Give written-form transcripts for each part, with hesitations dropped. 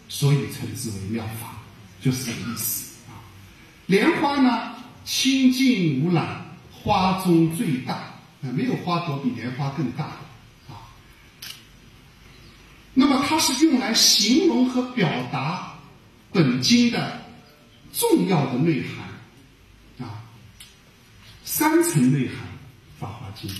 所以称之为妙法，就是这个意思啊。莲花呢，清净无染，花中最大，没有花朵比莲花更大的啊。那么它是用来形容和表达本经的重要的内涵啊，三层内涵，《法华经》。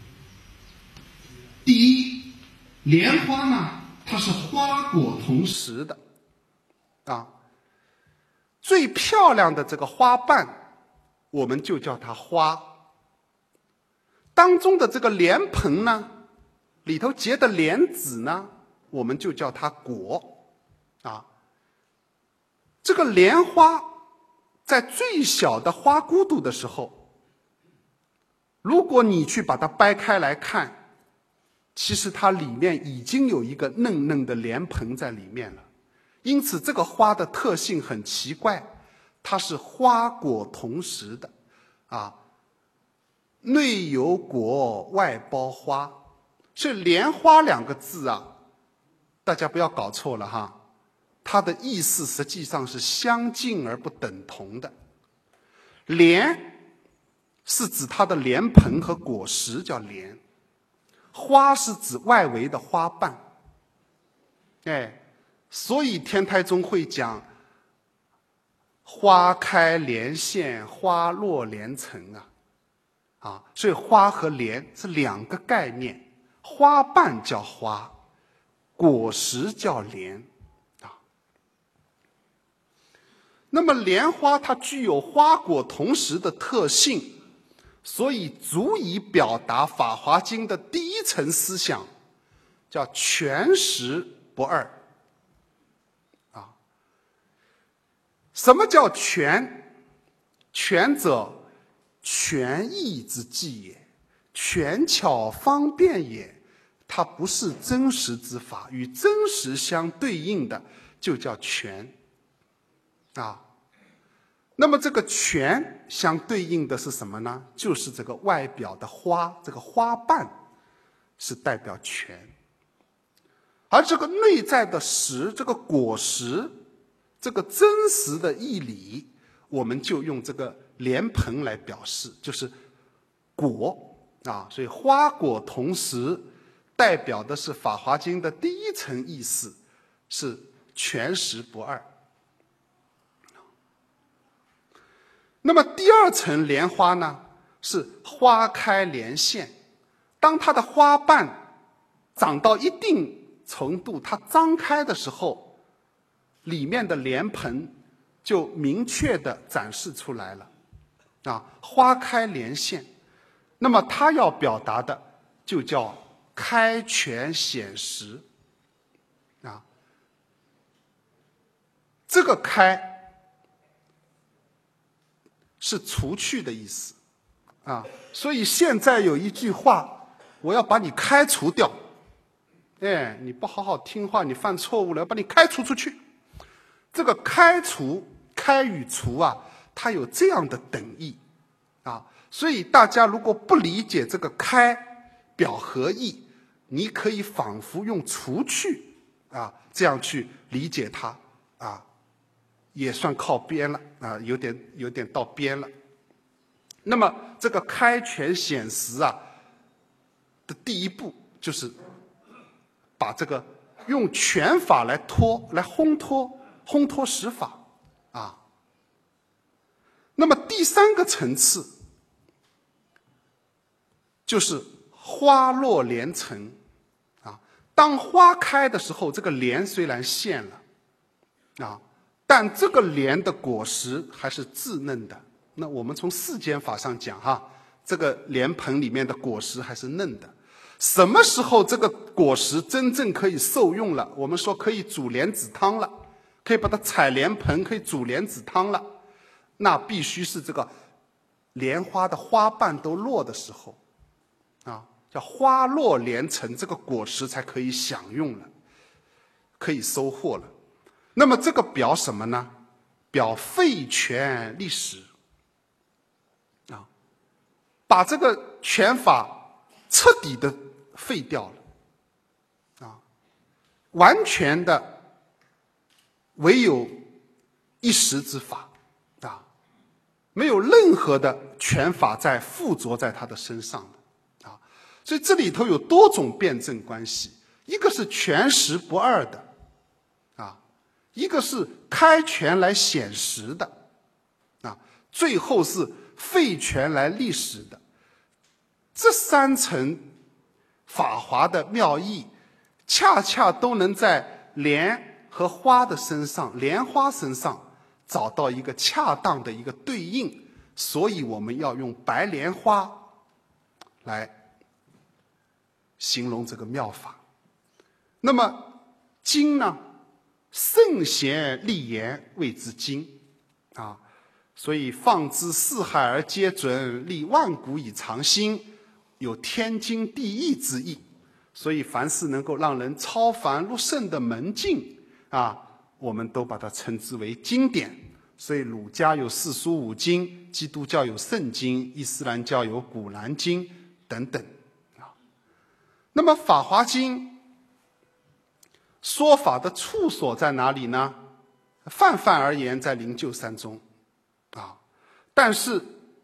第一，莲花呢，它是花果同时的啊，最漂亮的这个花瓣，我们就叫它花。当中的这个莲蓬呢，里头结的莲子呢，我们就叫它果啊。这个莲花在最小的花骨朵的时候，如果你去把它掰开来看，其实它里面已经有一个嫩嫩的莲蓬在里面了。因此这个花的特性很奇怪，它是花果同时的啊，内有果，外包花。所以莲花两个字啊，大家不要搞错了哈，它的意思实际上是相近而不等同的。莲是指它的莲蓬和果实叫莲，花是指外围的花瓣。所以天台宗会讲花开莲现，花落莲尘啊，所以花和莲是两个概念，花瓣叫花，果实叫莲啊。那么莲花它具有花果同时的特性，所以足以表达《法华经》的第一层思想，叫全实不二啊。什么叫全？全者，权宜之计也，权巧方便也。它不是真实之法，与真实相对应的就叫全啊。那么这个全相对应的是什么呢？就是这个外表的花，这个花瓣是代表全，而这个内在的实，这个果实，这个真实的义理，我们就用这个莲蓬来表示，就是果啊。所以花果同时代表的是《法华经》的第一层意思，是全实不二。那么第二层莲花呢，是花开莲现。当它的花瓣长到一定程度，它张开的时候，里面的莲蓬就明确地展示出来了啊，花开莲现。那么它要表达的就叫开权显实啊。这个开是除去的意思啊，所以现在有一句话，我要把你开除掉。你不好好听话，你犯错误了，要把你开除出去。这个开除，开与除啊，它有这样的等义啊。所以大家如果不理解这个开表合意，你可以仿佛用除去啊这样去理解它啊。也算靠边了啊，有点到边了。那么这个开权显实啊的第一步，就是把这个用权法来烘托实法啊。那么第三个层次就是花落莲尘啊。当花开的时候，这个莲虽然现了啊，但这个莲的果实还是稚嫩的。那我们从世间法上讲哈，这个莲蓬里面的果实还是嫩的。什么时候这个果实真正可以受用了？我们说可以煮莲子汤了，可以把它采莲蓬，可以煮莲子汤了，那必须是这个莲花的花瓣都落的时候啊，叫花落莲尘，这个果实才可以享用了，可以收获了。那么这个表什么呢？表废权立实啊，把这个权法彻底的废掉了啊，完全的唯有一时之法啊，没有任何的权法在附着在他的身上的啊。所以这里头有多种辩证关系，一个是权实不二的啊，一个是开权来显实的啊，最后是废权来立实的。这三层法华的妙义，恰恰都能在莲和花的身上，莲花身上找到一个恰当的一个对应，所以我们要用白莲花来形容这个妙法。那么经呢，圣贤立言谓之经啊，所以放之四海而皆准，立万古以长新，有天经地义之意。所以凡是能够让人超凡入圣的门径啊，我们都把它称之为经典。所以儒家有四书五经，基督教有圣经，伊斯兰教有古兰经等等啊。那么法华经说法的处所在哪里呢？泛泛而言，在灵鹫山中啊。但是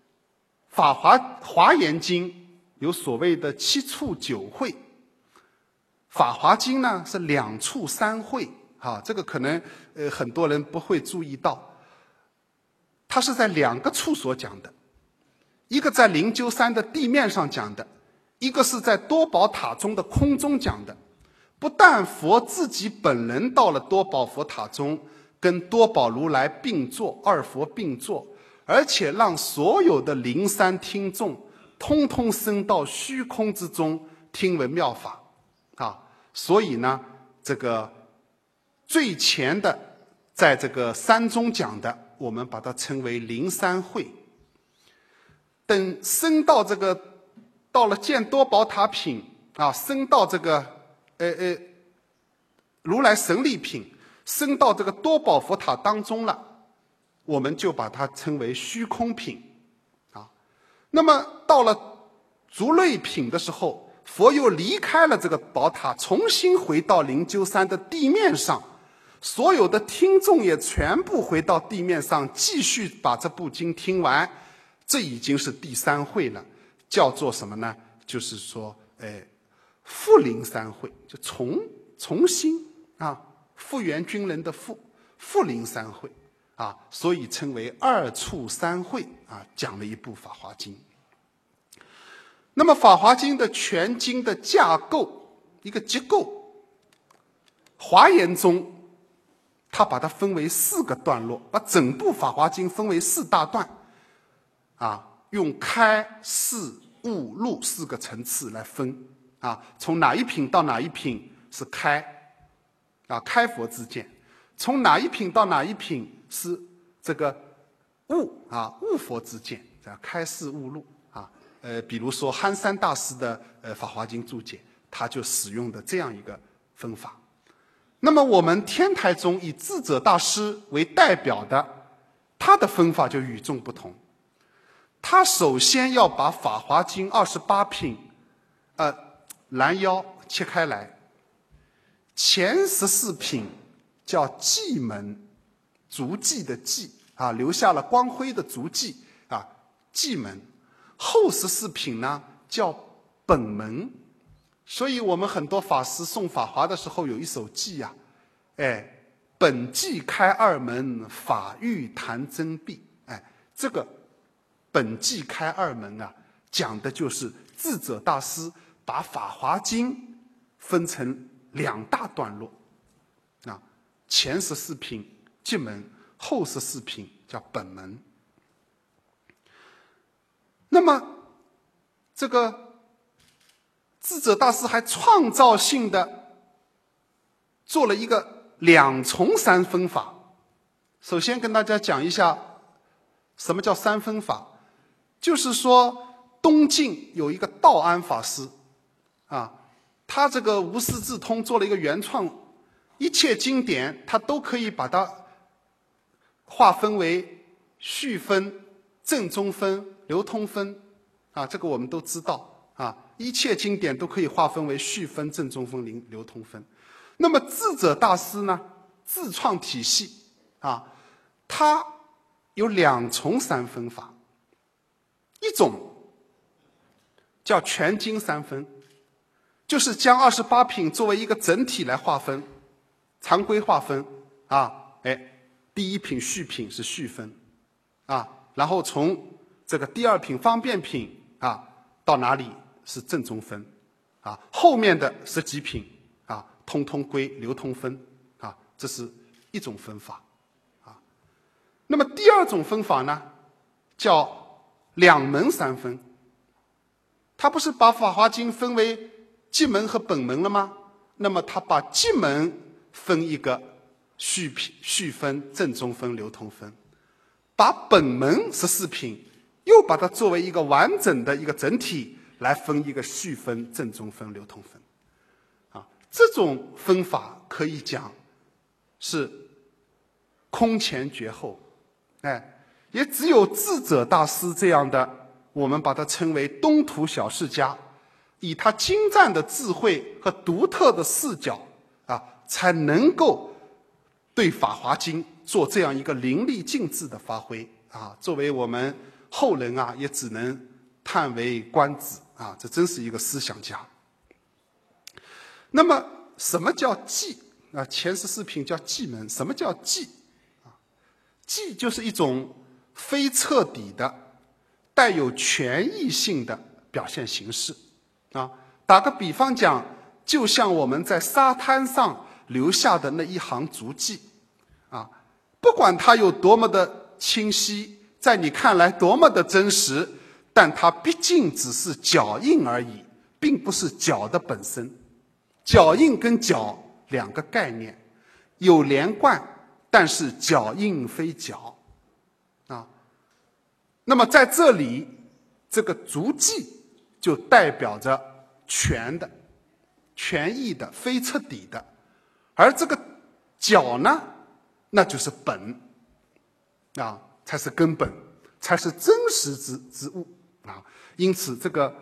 华严经有所谓的7处9会，法华经呢是2处3会啊，这个可能很多人不会注意到，它是在2个处所讲的，一个在灵鹫山的地面上讲的，一个是在多宝塔中的空中讲的。不但佛自己本人到了多宝佛塔中，跟多宝如来并坐，二佛并坐，而且让所有的灵山听众通通升到虚空之中听闻妙法啊。所以呢，这个最前的在这个山中讲的，我们把它称为灵山会。等升到这个到了见多宝塔品啊，升到这个如来神力品，升到这个多宝佛塔当中了，我们就把它称为虚空品啊。那么到了足类品的时候，佛又离开了这个宝塔，重新回到灵鹫山的地面上，所有的听众也全部回到地面上，继续把这部经听完。这已经是第3会了，叫做什么呢？就是说复灵3会，就重新啊，复原军人的复灵3会啊，所以称为2处3会啊，讲了一部《法华经》。那么《法华经》的全经的架构，一个结构，华严中他把它分为4个段落，把整部《法华经》分为4大段啊，用开示悟入4个层次来分啊，从哪一品到哪一品是开啊，开佛之见；从哪一品到哪一品是这个悟啊，悟佛之见，开示悟入啊。比如说憨山大师的《法华经注解》，他就使用的这样一个分法。那么我们天台宗以智者大师为代表的，他的分法就与众不同。他首先要把《法华经》28品拦腰切开来，前14品叫迹门，足迹的迹啊，留下了光辉的足迹啊，迹门。后14品呢叫本门，所以我们很多法师诵法华的时候有一首偈啊，本偈开2门，法欲谈真谛。这个本偈开2门啊，讲的就是智者大师把《法华经》分成2大段落啊，前14品迹门，后14品叫本门。那么这个智者大师还创造性的做了一个2重3分法。首先跟大家讲一下什么叫3分法，就是说东晋有一个道安法师啊，他这个无师自通做了一个原创，一切经典他都可以把它划分为序分、正宗分、流通分啊，这个我们都知道啊，一切经典都可以划分为序分、正宗分、流通分。那么智者大师呢， 自创体系啊，它有2重三分法，一种叫全经三分，就是将28品作为一个整体来划分，常规划分啊，第一品序品是序分啊，然后从这个第2品方便品啊到哪里是正中分啊，后面的10几品啊通通归流通分啊，这是一种分法啊。那么第2种分法呢，叫2门三分。他不是把《法华经》分为寂门和本门了吗？那么他把寂门分一个序分、正中分、流通分，把本门14品又把它作为一个完整的一个整体来分一个序分、正中分、流通分。啊，这种分法可以讲是空前绝后，也只有智者大师这样的。我们把它称为东土小世家，以他精湛的智慧和独特的视角啊，才能够对《法华经》做这样一个淋漓尽致的发挥啊。作为我们后人啊，也只能叹为观止啊，这真是一个思想家。那么，什么叫寂啊？前14品叫寂门，什么叫寂啊？寂就是一种非彻底的。带有权益性的表现形式啊，打个比方讲，就像我们在沙滩上留下的那一行足迹啊，不管它有多么的清晰，在你看来多么的真实，但它毕竟只是脚印而已，并不是脚的本身。脚印跟脚2个概念，有连贯，但是脚印非脚啊。那么在这里，这个足迹就代表着权的、权益的、非彻底的，而这个脚呢，那就是本啊，才是根本，才是真实之物啊。因此，这个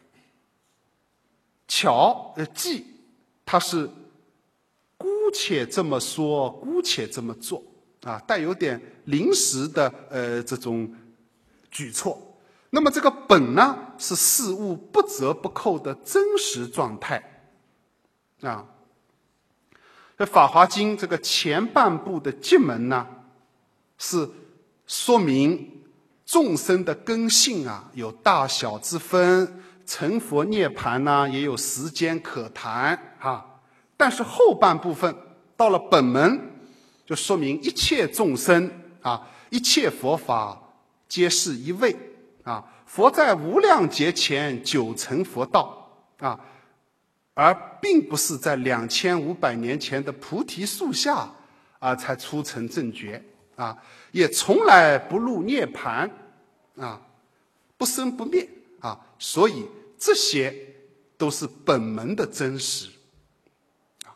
寂，它是姑且这么说，姑且这么做啊，带有点临时的这种举措。那么这个本呢，是事物不折不扣的真实状态啊。这《法华经》这个前半部的寂门呢，是说明众生的根性啊有大小之分，成佛涅槃呢也有时间可谈啊。但是后半部分到了本门，就说明一切众生啊，一切佛法皆是一味啊，佛在无量劫前久成佛道啊，而并不是在2500年前的菩提树下啊才出成正觉啊，也从来不入涅槃啊，不生不灭啊，所以这些都是本门的真实啊。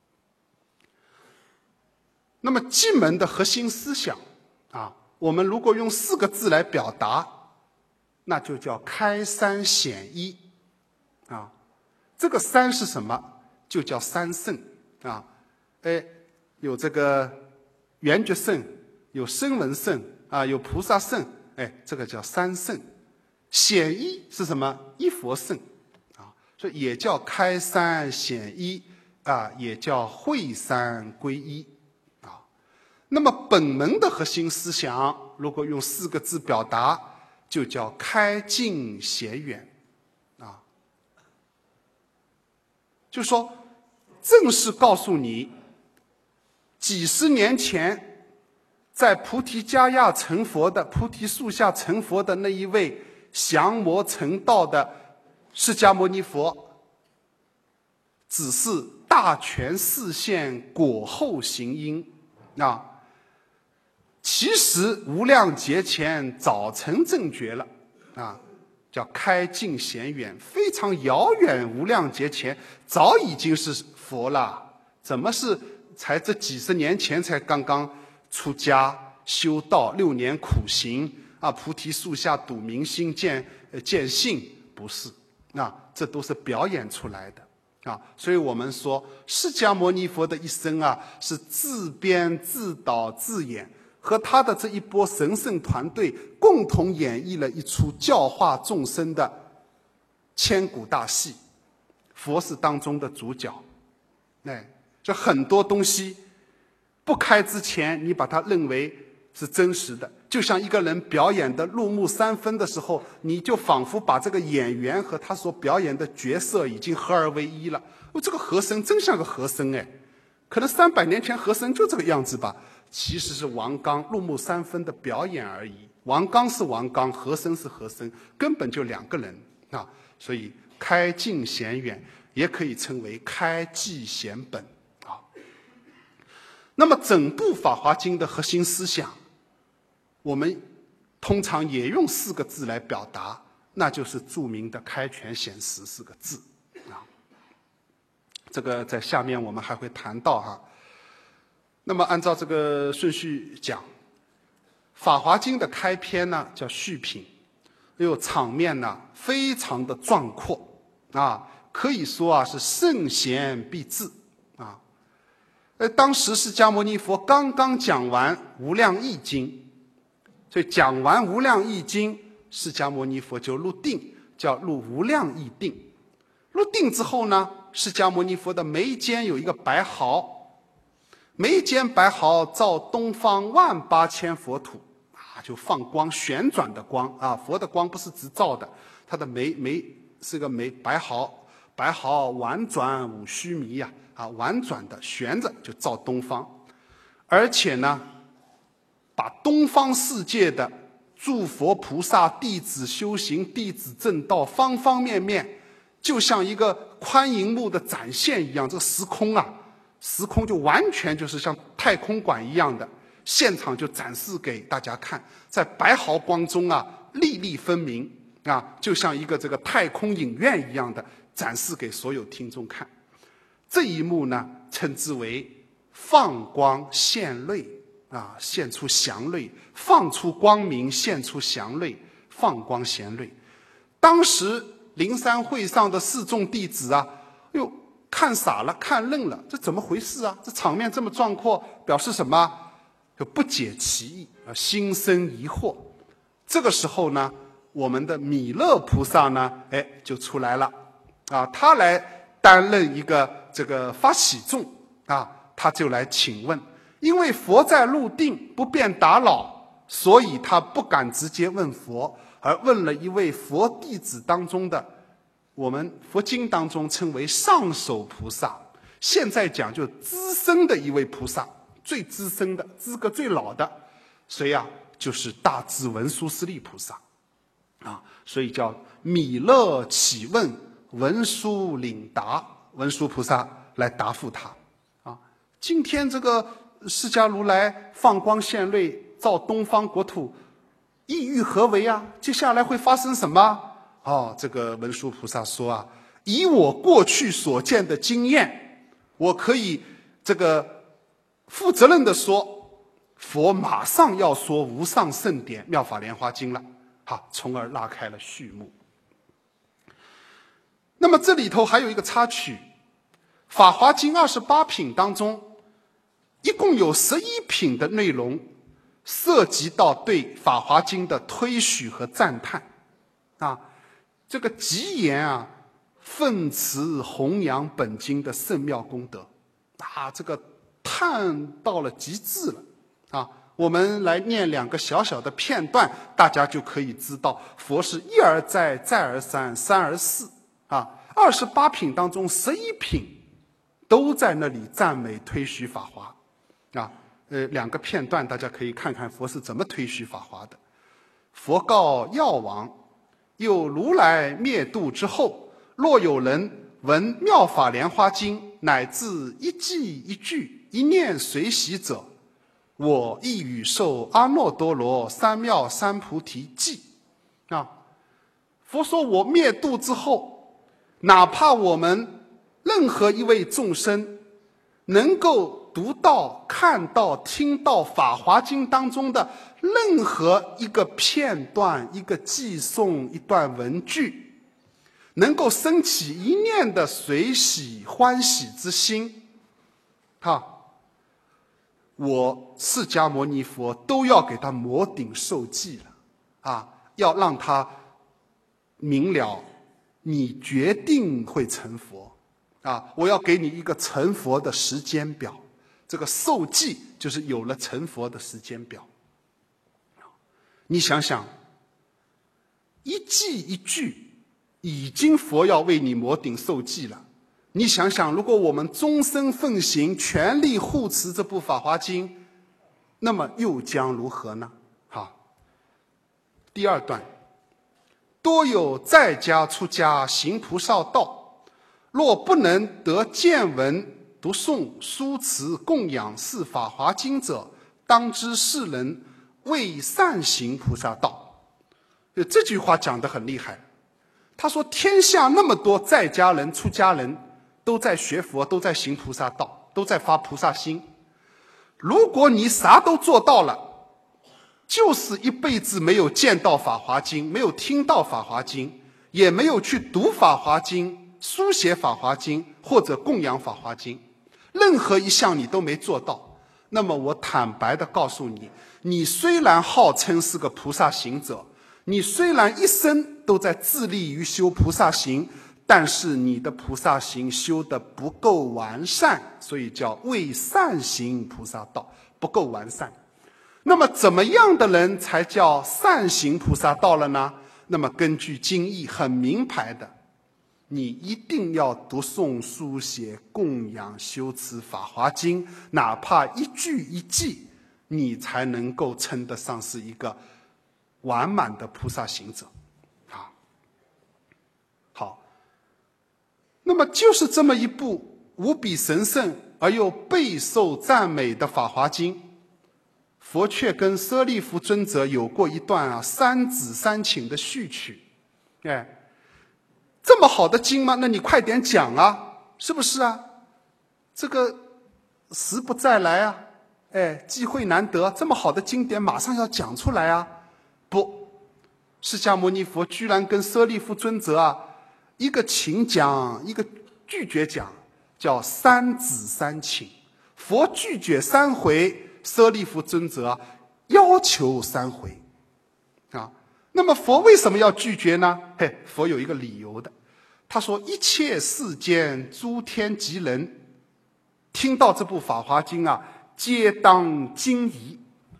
那么寂门的核心思想啊，我们如果用4个字来表达，那就叫开三显一啊。这个三是什么？就叫三圣啊。有这个缘觉圣，有声闻圣啊，有菩萨圣，这个叫三圣。显一是什么？一佛圣啊，所以也叫开三显一啊，也叫会三归一啊。那么本门的核心思想，如果用4个字表达，就叫开近显远啊。就是说，正是告诉你，几十年前在菩提伽亚成佛的、菩提树下成佛的那一位降魔成道的释迦牟尼佛，只是大权示现，果后行因啊。其实无量劫前早成正觉了啊，叫开近显远，非常遥远，无量劫前早已经是佛了，怎么是才这几十年前才刚刚出家修道6年苦行啊？菩提树下睹明心见性，不是，这都是表演出来的所以我们说释迦牟尼佛的一生是自编自导自演，和他的这一波神圣团队共同演绎了一出教化众生的千古大戏。佛是当中的主角，这很多东西不开之前，你把它认为是真实的，就像一个人表演的入木三分的时候，你就仿佛把这个演员和他所表演的角色已经合二为一了。这个和珅真像个和珅可能300年前和珅就这个样子吧，其实是王刚入木三分的表演而已。王刚是王刚，和珅是和珅，根本就两个人所以开近显远也可以称为开迹显本那么整部《法华经》的核心思想，我们通常也用4个字来表达，那就是著名的开权显实4个字这个在下面我们还会谈到那么按照这个顺序讲，《法华经》的开篇呢叫序品，场面呢非常的壮阔可以说是圣贤必至当时释迦牟尼佛刚刚讲完《无量易经》，所以讲完《无量易经》，释迦牟尼佛就入定，叫入无量易定。入定之后呢，释迦牟尼佛的眉间有一个白毫，眉间白毫照东方18000佛土就放光，旋转的光佛的光不是直照的，他的眉是个眉白毫，白毫婉转五须弥婉转的旋着就照东方，而且呢把东方世界的诸佛菩萨弟子修行弟子正道方方面面，就像一个宽银幕的展现一样，这个时空就完全就是像太空馆一样的，现场就展示给大家看，在白毫光中粒粒分明就像一个这个太空影院一样的展示给所有听众看。这一幕呢称之为放光现瑞现出祥瑞，放出光明现出祥瑞，放光显瑞。当时灵山会上的4众弟子看傻了，看愣了，这怎么回事这场面这么壮阔，表示什么？就不解其意心生疑惑。这个时候呢，我们的弥勒菩萨呢就出来了他来担任一个这个发起众他就来请问，因为佛在入定不便打扰，所以他不敢直接问佛，而问了一位佛弟子当中的，我们佛经当中称为上首菩萨，现在讲就资深的一位菩萨，最资深的，资格最老的，谁就是大智文殊师利菩萨所以叫弥勒启问，文殊领答，文殊菩萨来答复他今天这个释迦如来放光现瑞，照东方国土，意欲何为接下来会发生什么这个文殊菩萨说以我过去所见的经验，我可以这个负责任的说，佛马上要说无上圣典妙法莲华经了从而拉开了序幕。那么这里头还有一个插曲，法华经28品当中一共有11品的内容涉及到对法华经的推许和赞叹这个极言奋词弘扬本经的圣妙功德这个叹到了极致了我们来念2个小小的片段，大家就可以知道佛是一而再再而三三而四28品当中11品都在那里赞美推许法华2个片段大家可以看看佛是怎么推许法华的。佛告药王，有如来灭度之后，若有人闻妙法莲华经乃至一记一句一念随喜者，我亦与受阿耨多罗三藐三菩提记佛说我灭度之后，哪怕我们任何一位众生能够读到看到听到法华经当中的任何一个片段一个寄颂一段文句， 能够升起一念的随喜欢喜之心，我释迦牟尼佛都要给他摩顶受记了，要让他明了你决定会成佛，我要给你一个成佛的时间表。这个受记就是有了成佛的时间表。你想想，一记一句已经佛要为你摩顶受记了。你想想，如果我们终身奉行，全力护持这部《法华经》，那么又将如何呢？第二段，多有在家出家行菩萨道，若不能得见闻读诵书持供养是《法华经》者，当知是人未善行菩萨道。这句话讲得很厉害。他说天下那么多在家人出家人都在学佛，都在行菩萨道，都在发菩萨心。如果你啥都做到了，就是一辈子没有见到《法华经》，没有听到《法华经》，也没有去读《法华经》，书写《法华经》或者供养《法华经》，任何一项你都没做到，那么我坦白地告诉你，你虽然号称是个菩萨行者，你虽然一生都在致力于修菩萨行，但是你的菩萨行修得不够完善，所以叫未善行菩萨道，不够完善。那么怎么样的人才叫善行菩萨道了呢？那么根据经义很明白的，你一定要读诵书写供养修持法华经，哪怕一句一记，你才能够称得上是一个完满的菩萨行者。好，那么就是这么一部无比神圣而又备受赞美的法华经，佛却跟舍利弗尊者有过一段三指三请的序曲。这么好的经吗？那你快点讲啊，是不是啊？这个时不再来啊，机会难得，这么好的经典马上要讲出来啊。不，释迦牟尼佛居然跟舍利弗尊者一个请讲，一个拒绝讲，叫三指三请。佛拒绝3回，舍利弗尊者要求3回。那么佛为什么要拒绝呢？佛有一个理由的。他说一切世间诸天及人听到这部《法华经》皆当惊疑。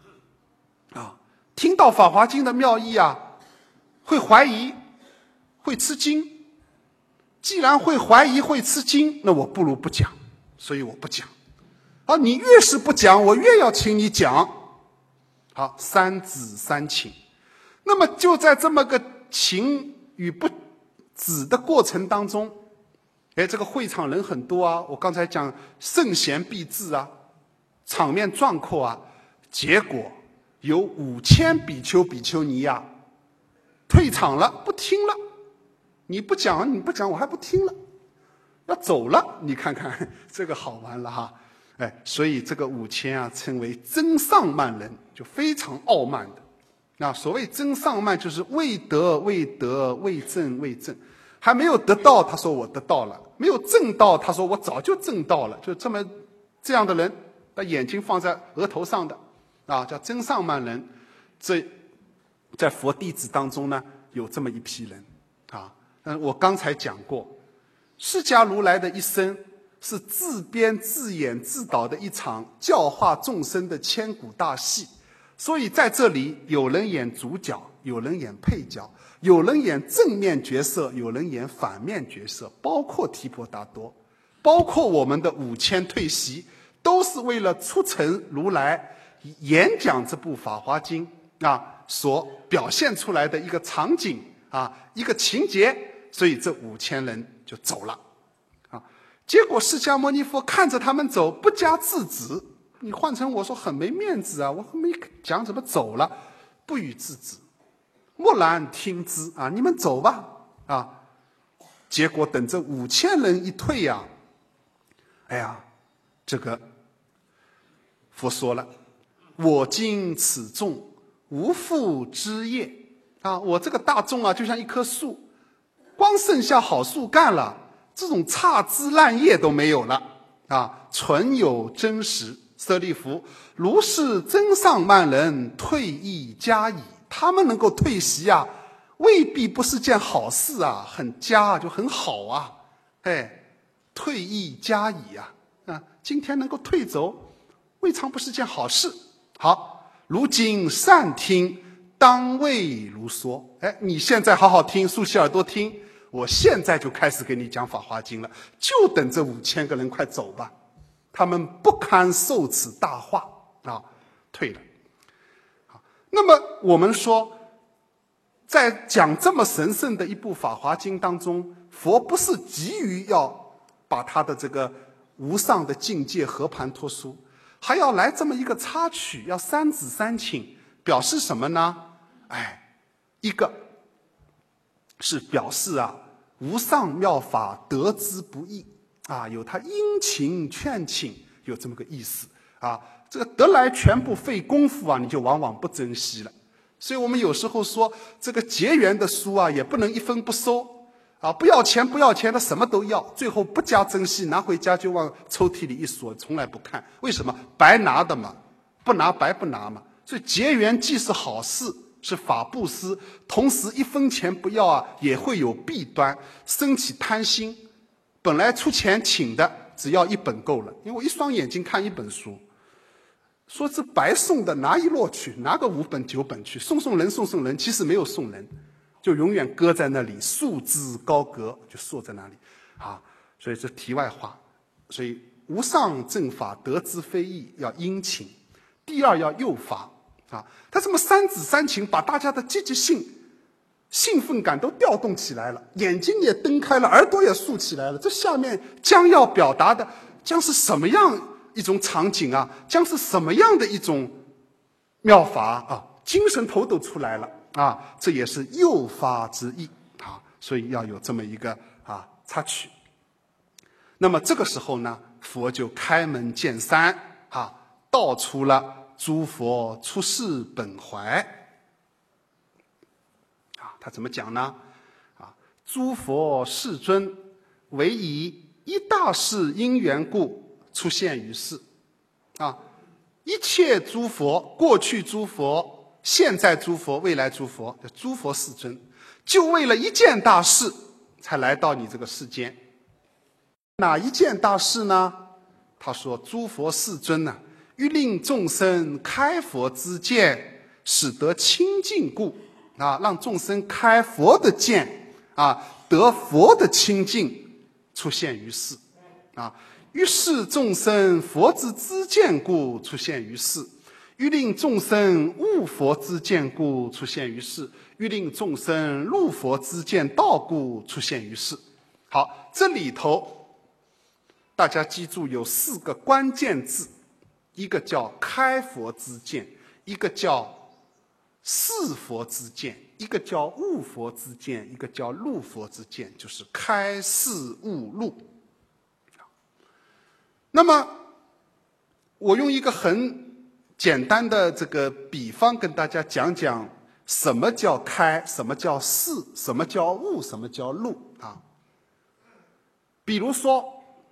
听到《法华经》的妙义会怀疑，会吃惊。既然会怀疑会吃惊，那我不如不讲，所以我不讲。你越是不讲，我越要请你讲。好，三指三请。那么就在这么个请与不止的过程当中，这个会场人很多我刚才讲圣贤毕至场面壮阔结果有5000比丘比丘尼退场了，不听了。你不讲，我还不听了，要走了。你看看这个好玩了所以这个5000称为真上慢人，就非常傲慢的。所谓真上慢，就是未得未得，未证未证，还没有得到，他说我得到了；没有证到，他说我早就证到了。就这样的人，把眼睛放在额头上的叫真上慢人。这在佛弟子当中呢，有这么一批人我刚才讲过，释迦如来的一生是自编自演自导的一场教化众生的千古大戏。所以在这里，有人演主角，有人演配角，有人演正面角色，有人演反面角色，包括提婆达多，包括我们的5000退席，都是为了促成如来演讲这部《法华经》所表现出来的一个场景一个情节。所以这5000人就走了结果释迦牟尼佛看着他们走，不加制止。你换成我说很没面子我没讲怎么走了，不予制止，默然听之你们走吧结果等这5000人一退这个佛说了，我今此众无复枝叶我这个大众就像一棵树， 光剩下好树干了，这种差枝烂叶都没有了啊！纯有真实。舍利弗，如是真上慢人，退意佳矣。他们能够退席啊，未必不是件好事啊，很佳就很好啊，哎，退意佳矣啊，今天能够退走，未尝不是件好事。好，如今善听，当为如说。哎，你现在好好听，竖起耳朵听，我现在就开始给你讲《法华经》了，就等这5000个人快走吧，他们不堪受此大化啊，退了。那么我们说，在讲这么神圣的一部《法华经》当中，佛不是急于要把他的这个无上的境界和盘托出，还要来这么一个插曲，要三子三请，表示什么呢？哎，一个是表示啊，无上妙法得之不易啊，有他殷勤劝请，有这么个意思啊。这个得来全部费功夫啊，你就往往不珍惜了。所以我们有时候说，这个结缘的书啊，也不能一分不收啊，不要钱不要钱的什么都要，最后不加珍惜，拿回家就往抽屉里一锁，从来不看。为什么？白拿的嘛，不拿白不拿嘛。所以结缘既是好事，是法布施，同时1分钱不要啊，也会有弊端，升起贪心。本来出钱请的，只要1本够了，因为我一双眼睛看1本书。说是白送的，拿一摞去，拿个5本9本去，送人，其实没有送人，就永远搁在那里，束之高阁，就坐在那里啊。所以这题外话，所以无上正法得之非易，要殷勤。第二要诱发啊，他这么三子三请，把大家的积极性、兴奋感都调动起来了，眼睛也瞪开了，耳朵也竖起来了。这下面将要表达的将是什么样一种场景啊，将是什么样的一种妙法啊，精神头都出来了啊，这也是诱发之意啊，所以要有这么一个插曲。那么这个时候呢，佛就开门见山啊，道出了诸佛出世本怀啊，他怎么讲呢？啊，诸佛世尊唯以一大事因缘故出现于世啊，一切诸佛，过去诸佛、现在诸佛、未来诸佛，诸佛世尊，就为了一件大事才来到你这个世间。哪一件大事呢？他说：诸佛世尊呢，欲令众生开佛之见，使得清净故啊，让众生开佛的见啊，得佛的清净，出现于世啊。于是众生佛之知见故出现于世，欲令众生悟佛之见故出现于世，欲令众生入佛之见道故出现于世。好，这里头大家记住有4个关键字，一个叫开佛之见，一个叫示佛之见，一个叫悟佛之见，一个叫入佛之见，就是开示悟入。那么我用一个很简单的这个比方跟大家讲讲什么叫开，什么叫示，什么叫悟，什么叫入啊。比如说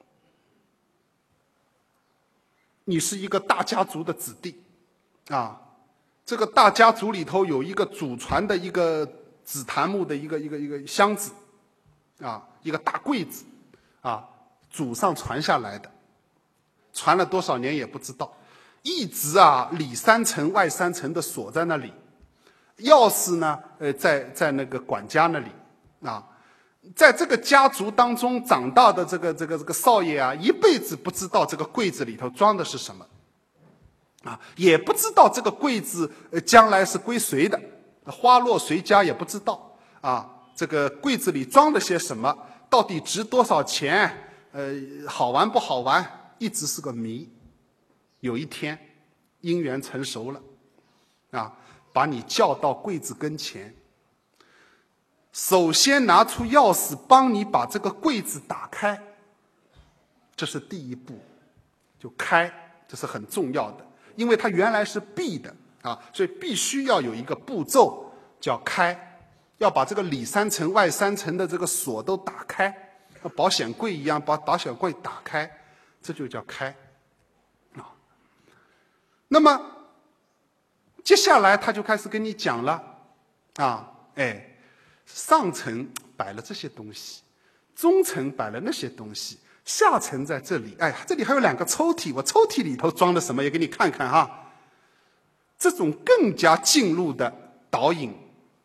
你是一个大家族的子弟啊，这个大家族里头有一个祖传的一个紫檀木的一个箱子啊，一个大柜子啊，祖上传下来的，传了多少年也不知道，一直里3层外3层的锁在那里，钥匙呢在那个管家那里啊。在这个家族当中长大的这个少爷啊，一辈子不知道这个柜子里头装的是什么啊，也不知道这个柜子将来是归谁的，花落谁家也不知道啊。这个柜子里装了些什么，到底值多少钱，好玩不好玩，一直是个谜。有一天因缘成熟了啊，把你叫到柜子跟前，首先拿出钥匙帮你把这个柜子打开，这是第一步，就开，这是很重要的，因为它原来是闭的啊，所以必须要有一个步骤叫开。 要把这个里三层外三层的这个锁都打开，像保险柜一样把保险柜打开，这就叫开啊。那么接下来他就开始跟你讲了啊，上层摆了这些东西，中层摆了那些东西，下层在这里，这里还有2个抽屉，我抽屉里头装的什么也给你看看哈。这种更加进入的导引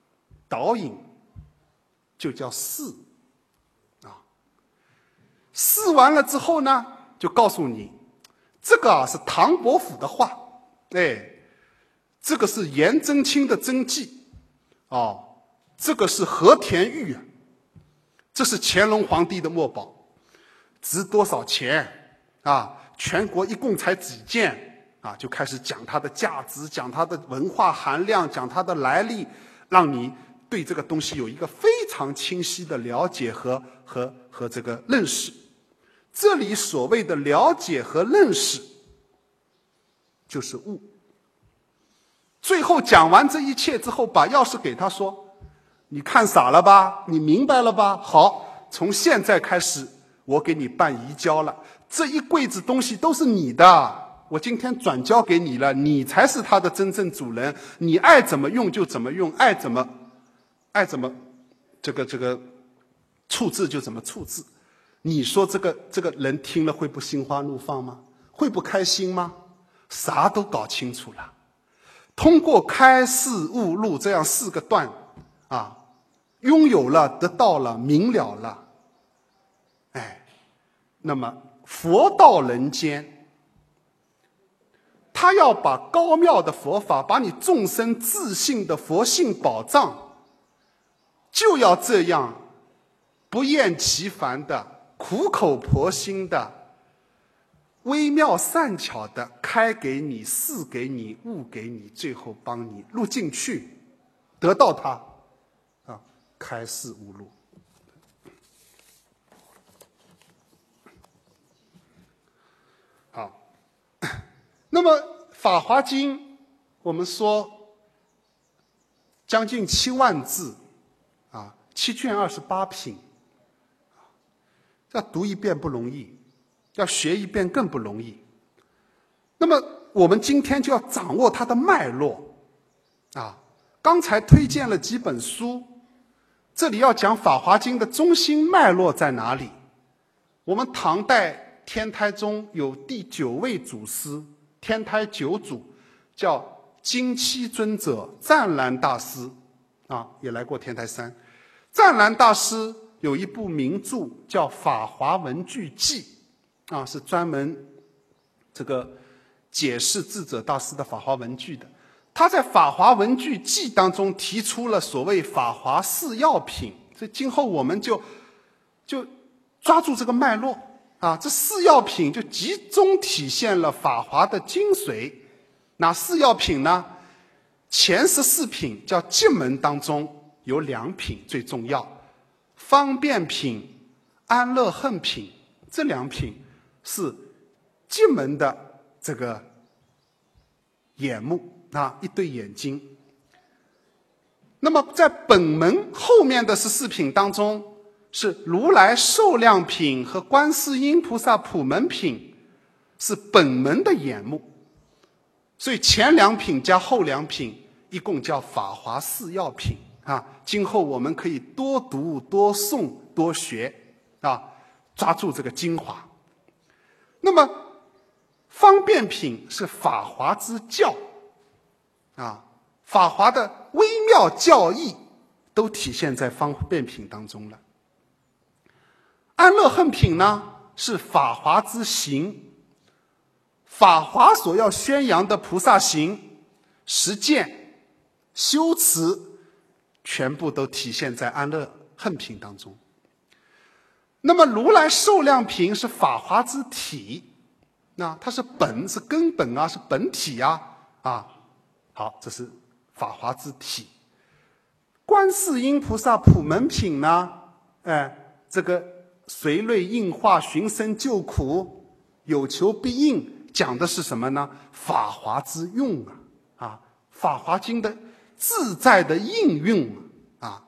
就叫试啊。试完了之后呢，就告诉你，这个是唐伯虎的画，这个是颜真卿的真迹，这个是和田玉，这是乾隆皇帝的墨宝，值多少钱啊？全国一共才几件啊？就开始讲它的价值，讲它的文化含量，讲它的来历，让你对这个东西有一个非常清晰的了解和这个认识。这里所谓的了解和认识，就是悟。最后讲完这一切之后，把钥匙给他说，你看傻了吧？你明白了吧？好，从现在开始我给你办移交了，这一柜子东西都是你的，我今天转交给你了，你才是他的真正主人，你爱怎么用就怎么用，爱怎么这个处置就怎么处置。你说这个人听了会不心花怒放吗？会不开心吗？啥都搞清楚了。通过开示悟入这样4个段啊，拥有了，得到了，明了了，那么佛到人间，他要把高妙的佛法，把你众生自信的佛性宝藏，就要这样不厌其烦的、苦口婆心的、微妙善巧的开给你、示给你、悟给你，最后帮你入进去，得到它啊，开示悟入。好，那么《法华经》我们说将近7万字啊，7卷28品，要读一遍不容易，要学一遍更不容易。那么我们今天就要掌握它的脉络啊。刚才推荐了几本书，这里要讲《法华经》的中心脉络在哪里？我们唐代天台中有第9位祖师，天台9祖，叫金漆尊者湛然大师啊，也来过天台山。湛然大师有一部名著叫《法华文具记》啊，是专门这个解释智者大师的法华文具的。他在《法华文具记》当中提出了所谓法华4要品，所以今后我们就抓住这个脉络啊，这4要品就集中体现了法华的精髓。哪4要品呢？前14品叫净门当中有2品最重要，方便品、安乐恨品，这2品是净门的这个眼目啊，一对眼睛。那么在本门后面的14品当中，是如来寿量品和观世音菩萨普门品，是本门的眼目。所以前2品加后2品一共叫法华4要品啊。今后我们可以多读多诵多学啊，抓住这个精华。那么方便品是法华之教啊，法华的微妙教义都体现在方便品当中了。安乐恨品呢是法华之行，法华所要宣扬的菩萨行、实践、修持，全部都体现在安乐恨品当中。那么如来寿量品是法华之体，那它是本，是根本啊，是本体啊，好，这是法华之体。观世音菩萨普门品呢，这个随类应化，寻声救苦，有求必应，讲的是什么呢？法华之用啊，法华经的自在的应用啊，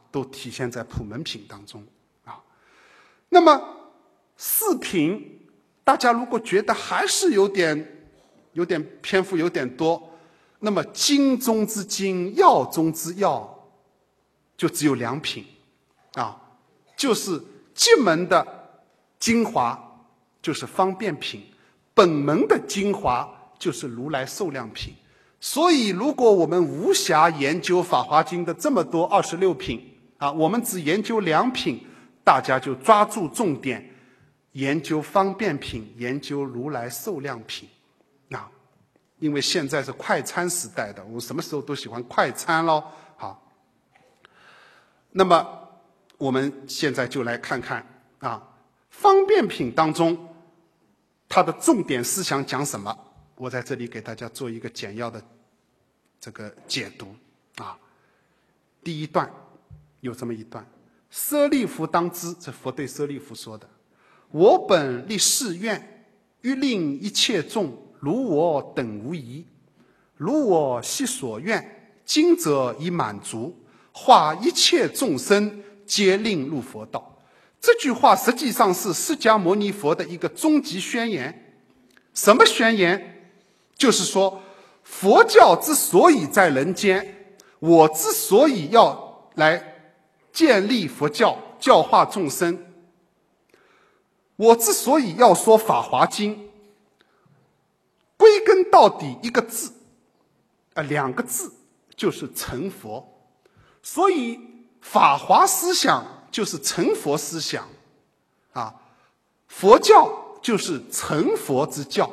都体现在普门品当中啊。那么四品，大家如果觉得还是有点篇幅有点多，那么经中之经，要中之要，就只有2品啊，就是进门的精华就是方便品，本门的精华就是如来寿量品。所以如果我们无暇研究《法华经》的这么多26品啊，我们只研究2品，大家就抓住重点，研究方便品，研究如来寿量品啊。因为现在是快餐时代的，我们什么时候都喜欢快餐咯。好，那么我们现在就来看看啊，方便品当中它的重点思想讲什么。我在这里给大家做一个简要的这个解读啊。第一段有这么一段：舍利弗当知，这佛对舍利弗说的，我本立誓愿，欲令一切众如我等无疑，如我悉所愿，今者已满足，化一切众生皆令入佛道。这句话实际上是释迦牟尼佛的一个终极宣言。什么宣言？就是说，佛教之所以在人间，我之所以要来建立佛教，教化众生，我之所以要说《法华经》，归根到底一个字，2个字，就是成佛。所以法华思想就是成佛思想啊，佛教就是成佛之教。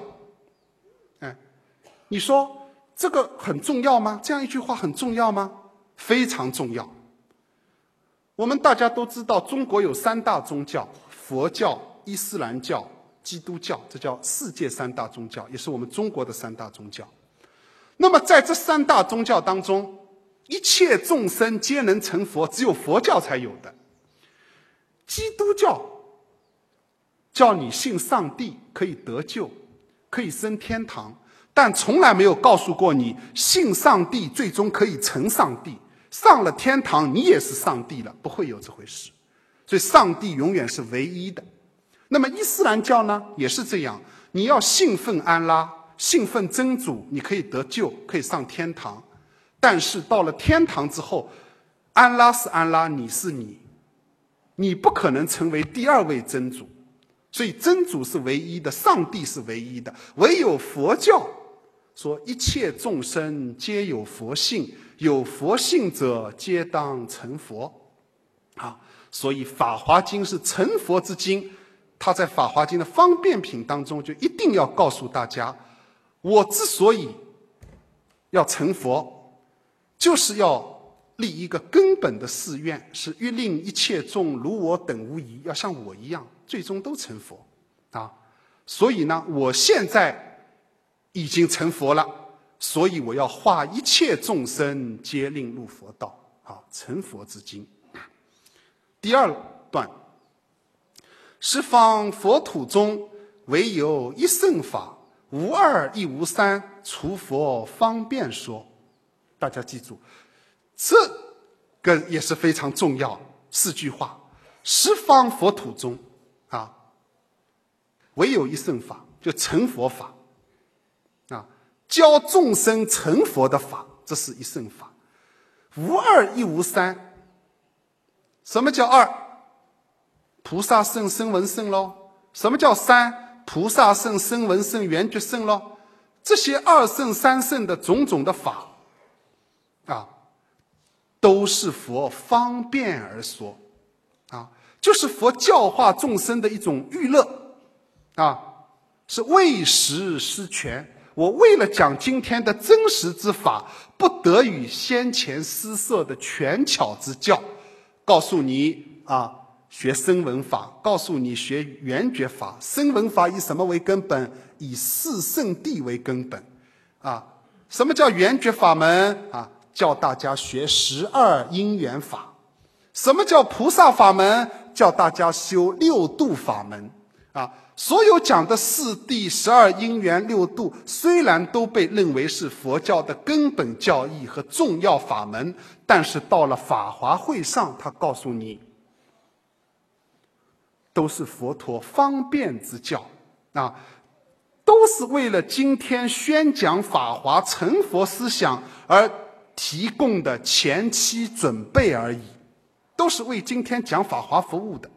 你说这个很重要吗？这样一句话很重要吗？非常重要。我们大家都知道，中国有3大宗教：佛教、伊斯兰教、基督教，这叫世界3大宗教，也是我们中国的3大宗教。那么在这3大宗教当中，一切众生皆能成佛，只有佛教才有的。基督教叫你信上帝可以得救，可以升天堂，但从来没有告诉过你，信上帝最终可以成上帝，上了天堂你也是上帝了，不会有这回事。所以上帝永远是唯一的。那么伊斯兰教呢，也是这样，你要信奉安拉，信奉真主，你可以得救，可以上天堂。但是到了天堂之后，安拉是安拉，你是你，你不可能成为第2位真主。所以真主是唯一的，上帝是唯一的。唯有佛教说一切众生皆有佛性，有佛性者皆当成佛啊。所以《法华经》是成佛之经，它在《法华经》的方便品当中就一定要告诉大家，我之所以要成佛，就是要立一个根本的誓愿，是欲令一切众如我等无疑，要像我一样最终都成佛啊。所以呢，我现在已经成佛了，所以我要化一切众生皆令入佛道啊，成佛之经。第2段，十方佛土中唯有一乘法，无二亦无三，除佛方便说。大家记住，这个也是非常重要，4句话。十方佛土中啊，唯有一乘法，就成佛法啊，教众生成佛的法，这是一乘法。无二亦无三。什么叫2？菩萨圣、声闻圣咯。什么叫3？菩萨圣、声闻圣、缘觉圣咯。这些2圣、3圣的种种的法啊，都是佛方便而说啊，就是佛教化众生的一种娱乐啊，是为实施权。我为了讲今天的真实之法，不得与先前施设的权巧之教，告诉你啊，学声闻法，告诉你学缘觉法。声闻法以什么为根本？以四圣谛为根本啊。什么叫缘觉法门啊？叫大家学12因缘法。什么叫菩萨法门？叫大家修6度法门所有讲的四谛、12因缘、6度，虽然都被认为是佛教的根本教义和重要法门，但是到了法华会上，他告诉你，都是佛陀方便之教都是为了今天宣讲法华成佛思想而提供的前期准备而已，都是为今天讲法华服务的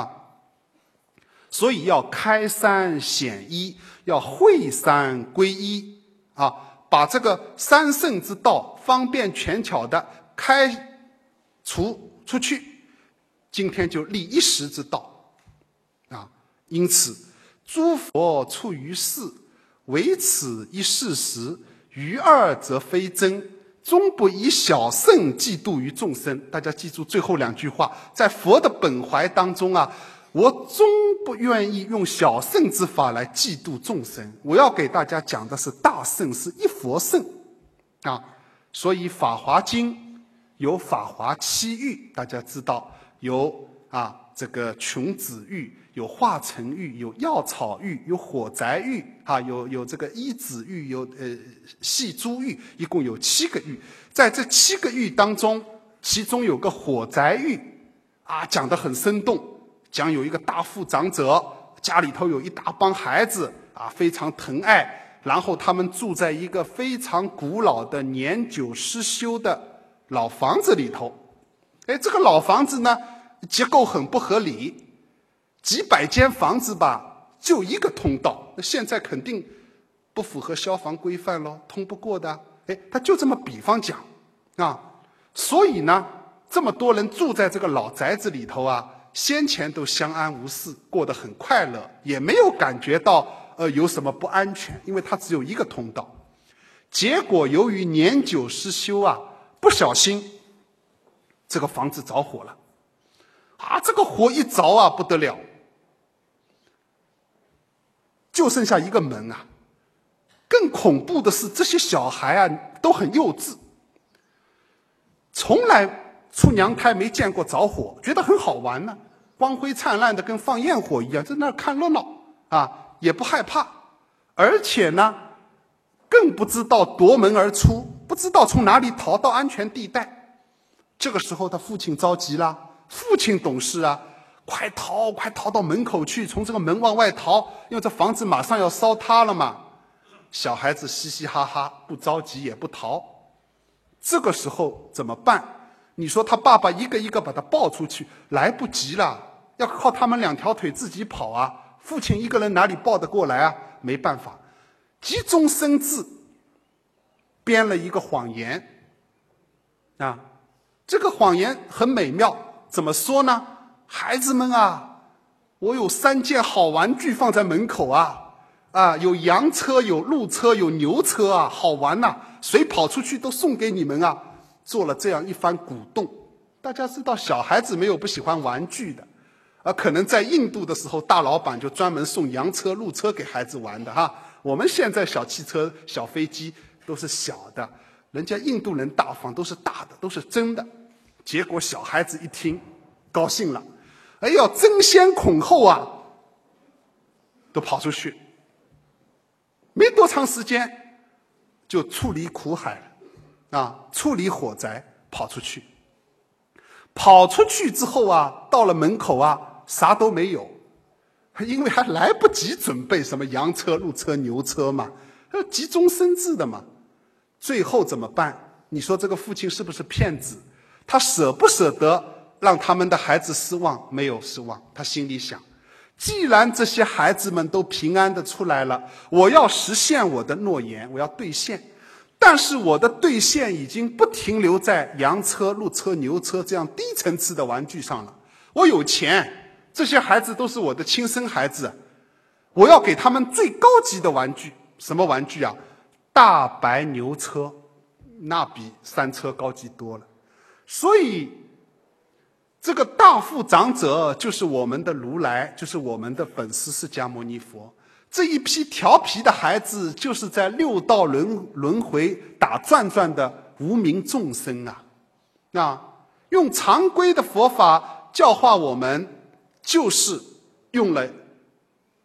所以要开三显一，要会三归一把这个三圣之道方便权巧的开除出去，今天就立一时之道因此诸佛处于世，唯此一事实，于二则非真，终不以小圣嫉妒于众生。大家记住最后2句话，在佛的本怀当中我终不愿意用小圣之法来嫉妒众生，我要给大家讲的是大圣，是一佛圣所以法华经有法华7喻，大家知道有这个穷子喻，有化成喻，有药草喻，有火宅喻有这个依子喻，有细珠喻，一共有7个喻。在这7个喻当中，其中有个火宅喻讲得很生动，讲有一个大富长者，家里头有一大帮孩子非常疼爱，然后他们住在一个非常古老的年久失修的老房子里头。这个老房子呢结构很不合理，几百间房子吧，就一个通道，那现在肯定不符合消防规范咯，通不过的。他就这么比方讲所以呢，这么多人住在这个老宅子里头先前都相安无事，过得很快乐，也没有感觉到有什么不安全，因为它只有一个通道。结果由于年久失修不小心这个房子着火了这个火一着不得了，就剩下一个门更恐怖的是，这些小孩都很幼稚，从来出娘胎没见过着火，觉得很好玩呢，光辉灿烂的跟放焰火一样，在那看热闹也不害怕，而且呢更不知道夺门而出，不知道从哪里逃到安全地带。这个时候他父亲着急了，父亲懂事快逃到门口去，从这个门往外逃，因为这房子马上要烧塌了嘛。小孩子嘻嘻哈哈，不着急也不逃。这个时候怎么办？你说他爸爸一个一个把他抱出去，来不及了，要靠他们2条腿自己跑父亲一个人哪里抱得过来没办法，急中生智，编了一个谎言这个谎言很美妙，怎么说呢？孩子们我有3件好玩具放在门口有羊车，有鹿车，有牛车好玩谁跑出去都送给你们做了这样一番鼓动。大家知道小孩子没有不喜欢玩具的可能在印度的时候，大老板就专门送羊车、鹿车给孩子玩的我们现在小汽车、小飞机都是小的，人家印度人大方，都是大的，都是真的。结果小孩子一听高兴了，争先恐后都跑出去，没多长时间就出离苦海了出离火灾，跑出去之后到了门口啥都没有，因为还来不及准备什么羊车、鹿车、牛车嘛，急中生智的嘛。最后怎么办？你说这个父亲是不是骗子？他舍不舍得让他们的孩子失望？没有失望。他心里想，既然这些孩子们都平安的出来了，我要实现我的诺言，我要兑现。但是我的兑现已经不停留在羊车、鹿车、牛车这样低层次的玩具上了。我有钱，这些孩子都是我的亲生孩子，我要给他们最高级的玩具。什么玩具大白牛车，那比3车高级多了。所以这个大富长者就是我们的如来，就是我们的本师释迦牟尼佛。这一批调皮的孩子就是在6道轮回打转转的无名众生用常规的佛法教化我们，就是用了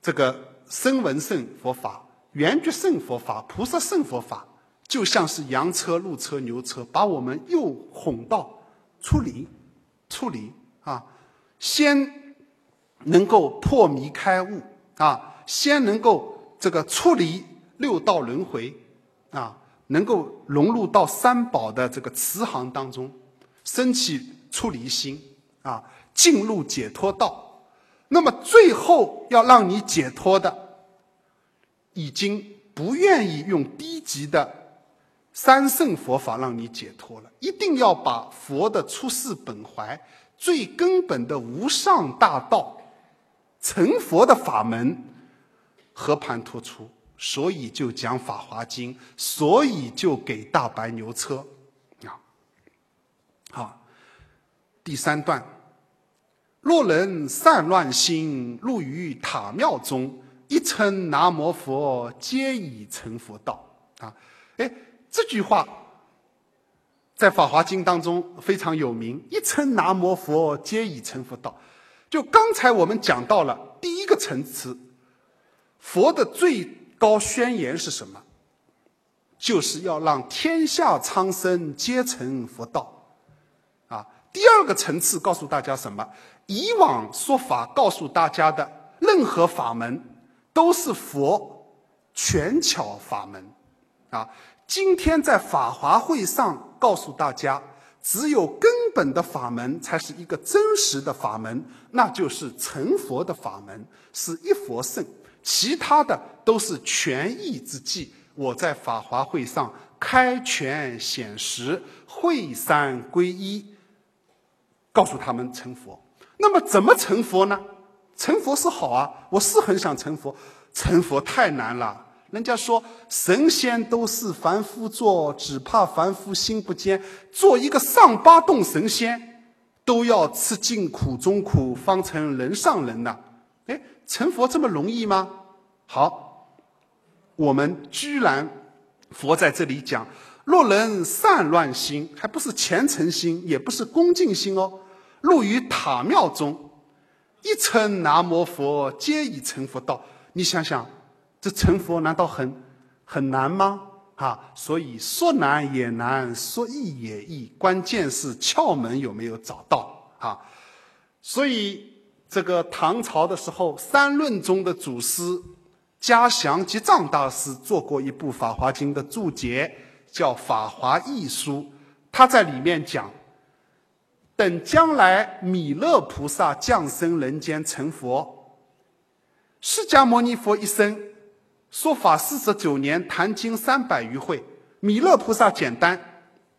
这个声闻乘佛法、缘觉乘佛法、菩萨乘佛法，就像是羊车、鹿车、牛车，把我们又哄到出离啊，先能够破迷开悟啊，先能够这个出离六道轮回啊，能够融入到三宝的这个慈航当中，升起出离心啊，进入解脱道。那么最后要让你解脱的，已经不愿意用低级的三乘佛法让你解脱了，一定要把佛的出世本怀、最根本的无上大道、成佛的法门和盘托出，所以就讲《法华经》，所以就给大白牛车啊。好，第三段。若人散乱心，入于塔庙中，一称南无佛，皆已成佛道。啊，这句话在《法华经》当中非常有名，一称南无佛，皆已成佛道。就刚才我们讲到了第一个层次，佛的最高宣言是什么？就是要让天下苍生皆成佛道。啊，第二个层次告诉大家什么？以往说法告诉大家的任何法门都是佛权巧法门啊。今天在法华会上告诉大家，只有根本的法门才是一个真实的法门，那就是成佛的法门，是一佛乘，其他的都是权宜之计。我在法华会上开权显实，会三归一，告诉他们成佛。那么怎么成佛呢？成佛是好啊，我是很想成佛，成佛太难了。人家说神仙都是凡夫做，只怕凡夫心不坚。做一个上八洞神仙，都要吃尽苦中苦，方成人上人呐。成佛这么容易吗？好，我们居然佛在这里讲，若人散乱心，还不是虔诚心，也不是恭敬心哦。入于塔庙中，一称南无佛，皆已成佛道。你想想，这成佛难道很难吗？所以说难也难，说易也易，关键是窍门有没有找到啊？所以这个唐朝的时候，三论宗的祖师嘉祥吉藏大师做过一部《法华经》的注解，叫《法华义书》，他在里面讲，等将来弥勒菩萨降生人间成佛，释迦牟尼佛一生说法49年，谈经300余会，弥勒菩萨简单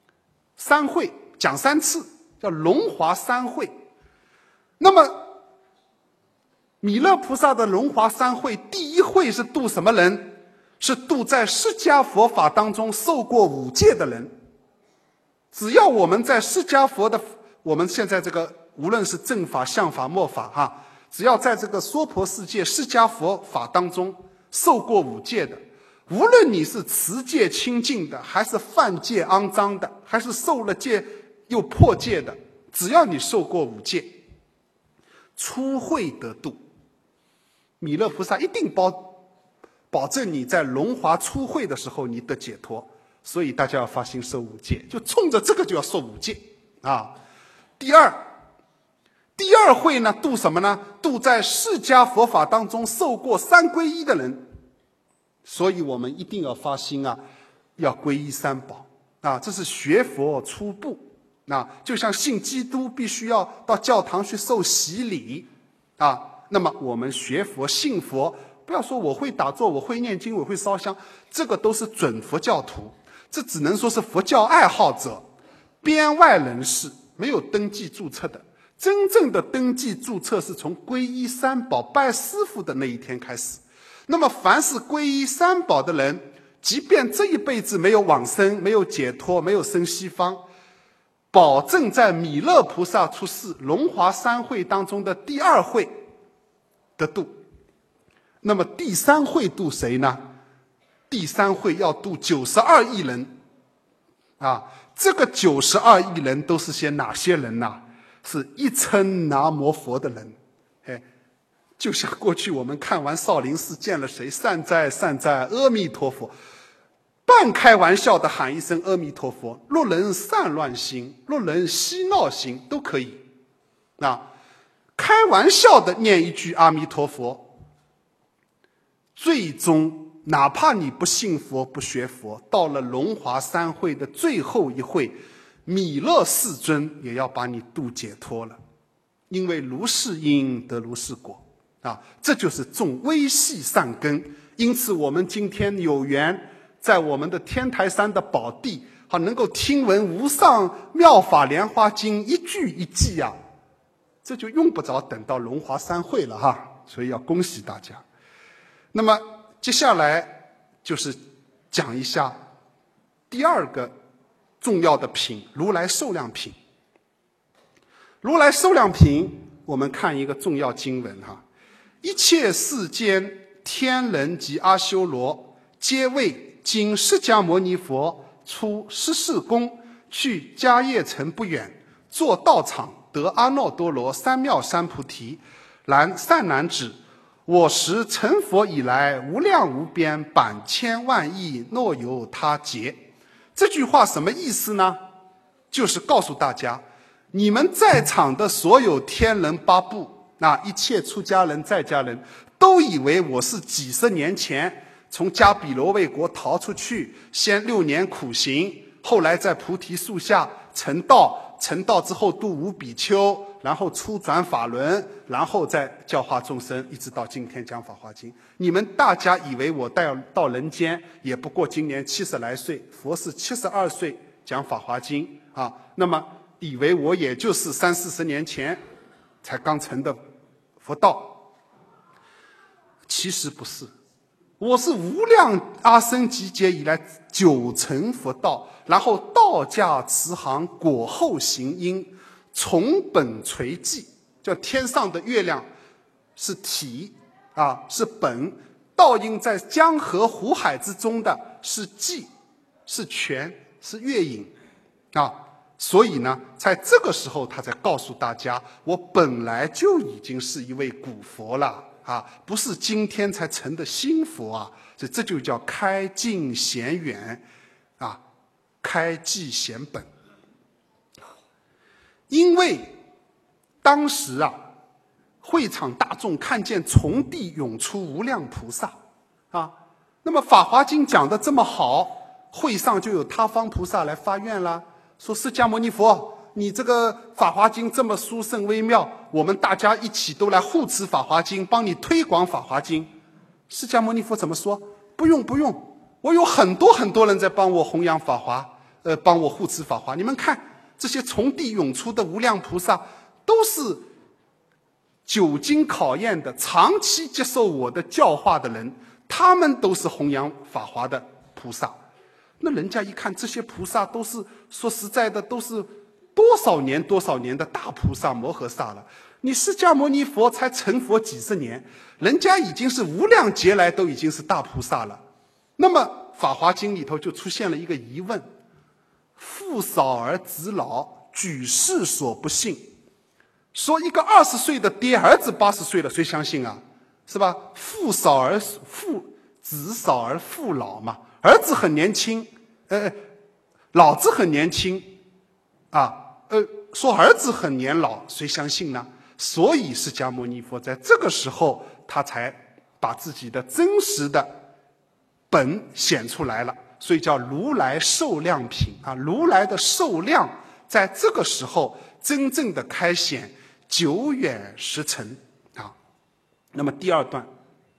3会讲3次，叫龙华3会。那么弥勒菩萨的龙华3会，第一会是度什么人？是度在释迦佛法当中受过5戒的人。只要我们在释迦佛的，我们现在这个无论是正法、相法、末法只要在这个娑婆世界释迦佛法当中受过5戒的，无论你是持戒清净的，还是犯戒肮脏的，还是受了戒又破戒的，只要你受过5戒，初会得度，弥勒菩萨一定保证你在龙华初会的时候你得解脱。所以大家要发心受5戒，就冲着这个就要受5戒啊。第二会呢，度什么呢？度在释迦佛法当中受过3皈依的人。所以我们一定要发心要皈依3宝这是学佛初步就像信基督必须要到教堂去受洗礼那么我们学佛信佛，不要说我会打坐，我会念经，我会烧香，这个都是准佛教徒，这只能说是佛教爱好者，边外人士，没有登记注册的。真正的登记注册是从皈依3宝拜师父的那一天开始。那么凡是皈依3宝的人，即便这一辈子没有往生，没有解脱，没有升西方，保证在弥勒菩萨出世龙华3会当中的第2会得度。那么第3会度谁呢？第3会要度92亿人这个92亿人都是些哪些人呢？是一称南无佛的人。 就像过去我们看完少林寺见了谁，善哉善哉，阿弥陀佛，半开玩笑的喊一声阿弥陀佛，若人散乱心，若人嬉闹心都可以。开玩笑的念一句阿弥陀佛，最终哪怕你不信佛不学佛，到了龙华三会的最后一会，弥勒世尊也要把你度解脱了。因为如是因得如是果这就是种微细善根。因此我们今天有缘在我们的天台山的宝地能够听闻无上妙法莲华经一句一记这就用不着等到龙华三会了所以要恭喜大家。那么接下来就是讲一下第二个重要的品，如来寿量品。如来寿量品，我们看一个重要经文一切世间天人及阿修罗，皆为经释迦牟尼佛出十四宫，去迦叶城不远，作道场，得阿耨多罗三藐三菩提。然善男子，我时成佛以来，无量无边，百千万亿，若有他劫。这句话什么意思呢？就是告诉大家，你们在场的所有天人八部一切出家人在家人都以为我是几十年前从迦毗罗卫国逃出去，先6年苦行，后来在菩提树下成道，成道之后度无比丘，然后出转法轮，然后再教化众生，一直到今天讲法华经。你们大家以为我到人间也不过今年70来岁，佛是72岁讲法华经那么以为我也就是30-40年前才刚成的佛道。其实不是，我是无量阿僧祇劫以来9成佛道，然后道驾慈航，果后行因，从本垂迹。叫天上的月亮是体是本，道因在江河湖海之中的是迹，是泉，是月影所以呢，在这个时候他才告诉大家，我本来就已经是一位古佛了不是今天才成的新佛所以这就叫开尽显远开迹显本。因为当时会场大众看见从地涌出无量菩萨那么法华经讲得这么好，会上就有他方菩萨来发愿了，说释迦牟尼佛，你这个法华经这么殊胜微妙，我们大家一起都来护持法华经，帮你推广法华经。释迦牟尼佛怎么说？不用不用，我有很多很多人在帮我弘扬法华，帮我护持法华。你们看这些从地涌出的无量菩萨，都是久经考验的，长期接受我的教化的人，他们都是弘扬法华的菩萨。那人家一看这些菩萨都是，说实在的，都是多少年的大菩萨摩诃萨了。你释迦牟尼佛才成佛几十年，人家已经是无量劫来都已经是大菩萨了。那么法华经里头就出现了一个疑问：父少而子老，举世所不信。说一个20岁的爹，儿子80岁了，谁相信是吧？子少而父老嘛，儿子很年轻，老子很年轻说儿子很年老，谁相信呢？所以释迦牟尼佛在这个时候，他才把自己的真实的本显出来了，所以叫如来寿量品如来的寿量在这个时候真正的开显，久远实成那么第二段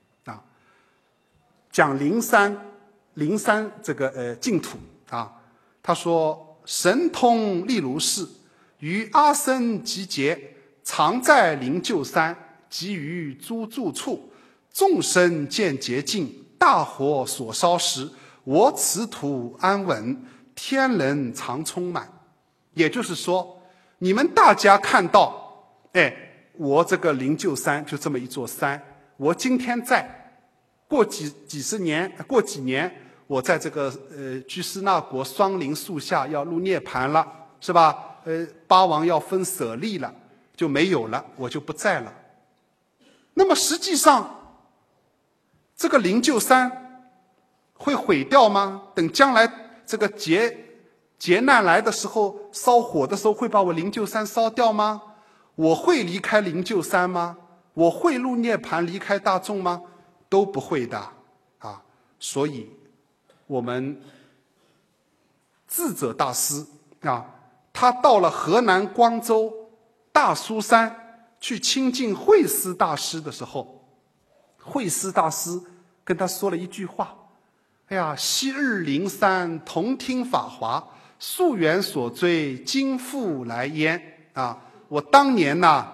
讲灵山这个净土他说神通力如是，于阿僧祇劫常在灵鹫山，及于诸住处，众生见洁净，大火所烧时，我此土安稳，天人常充满。也就是说，你们大家看到我这个灵鹫山就这么一座山，我今天过几年我在这个居士那国双林树下要入涅盘了，是吧？八王要分舍利了，就没有了，我就不在了。 那么实际上，这个灵鹫山会毁掉吗？等将来这个劫难来的时候，烧火的时候会把我灵鹫山烧掉吗？我会离开灵鹫山吗？我会入涅槃离开大众吗？都不会的啊！所以，我们智者大师啊，他到了河南光州大苏山去亲近慧思大师的时候，慧思大师跟他说了一句话：“哎呀，昔日灵山同听法华，溯源所追，今复来焉。”啊，我当年呐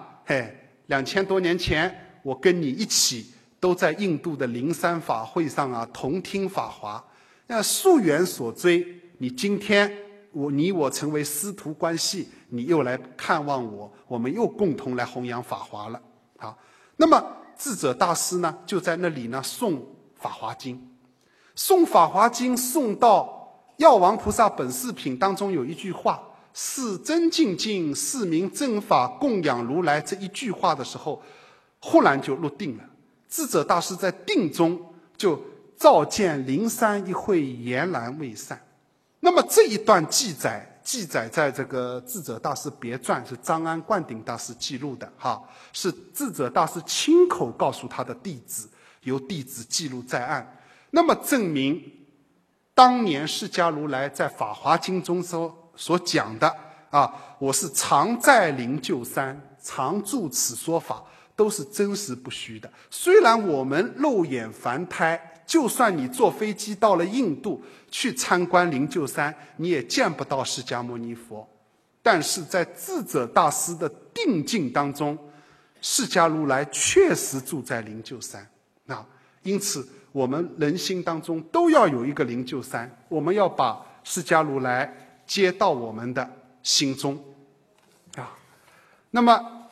，2000多年前，我跟你一起都在印度的灵山法会上啊，同听法华。那溯源所追，你今天你我成为师徒关系，你又来看望我，我们又共同来弘扬法华了。好，那么智者大师呢，就在那里呢诵法华经，诵法华经诵到药王菩萨本事品当中有一句话，是真净净，是名正法，供养如来，这一句话的时候，忽然就入定了。智者大师在定中就照见灵山一会，俨然未散。那么这一段记载在这个智者大师别传，是张安灌顶大师记录的哈，是智者大师亲口告诉他的弟子，由弟子记录在案。那么证明当年释迦如来在法华经中所讲的啊，我是常在灵鹫山，常住此说法，都是真实不虚的。虽然我们肉眼凡胎，就算你坐飞机到了印度去参观灵鹫山，你也见不到释迦牟尼佛，但是在智者大师的定境当中，释迦如来确实住在灵鹫山啊。因此我们人心当中都要有一个灵鹫山，我们要把释迦如来接到我们的心中啊。那么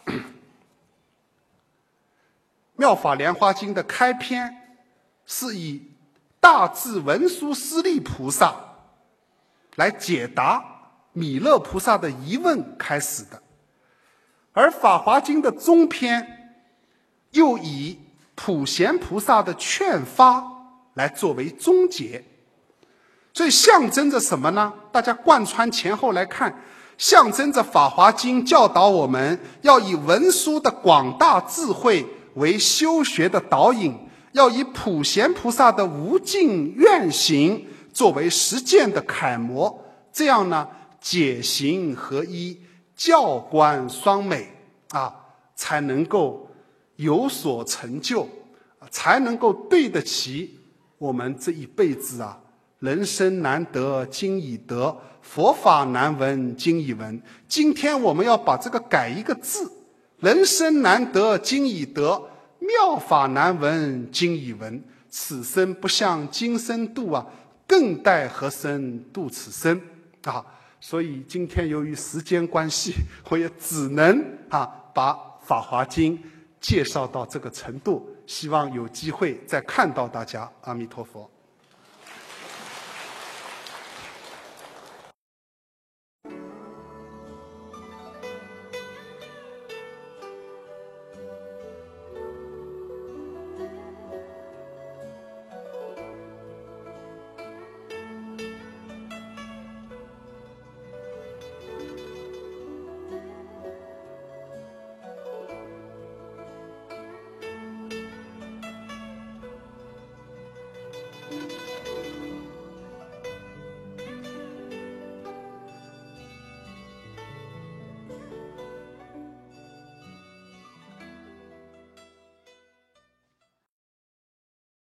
妙法莲华经的开篇是以大智文殊师利菩萨来解答弥勒菩萨的疑问开始的，而法华经的中篇又以普贤菩萨的劝发来作为终结。所以象征着什么呢？大家贯穿前后来看，象征着法华经教导我们要以文殊的广大智慧为修学的导引，要以普贤菩萨的无尽愿行作为实践的楷模，这样呢，解行合一，教观双美啊，才能够有所成就，才能够对得起我们这一辈子啊，人生难得今已得，佛法难闻今已闻。今天我们要把这个改一个字，人生难得今已得，妙法难闻今已闻。此生不向今生度啊，更待何生度此生啊。所以今天由于时间关系，我也只能把法华经介绍到这个程度，希望有机会再看到大家。阿弥陀佛。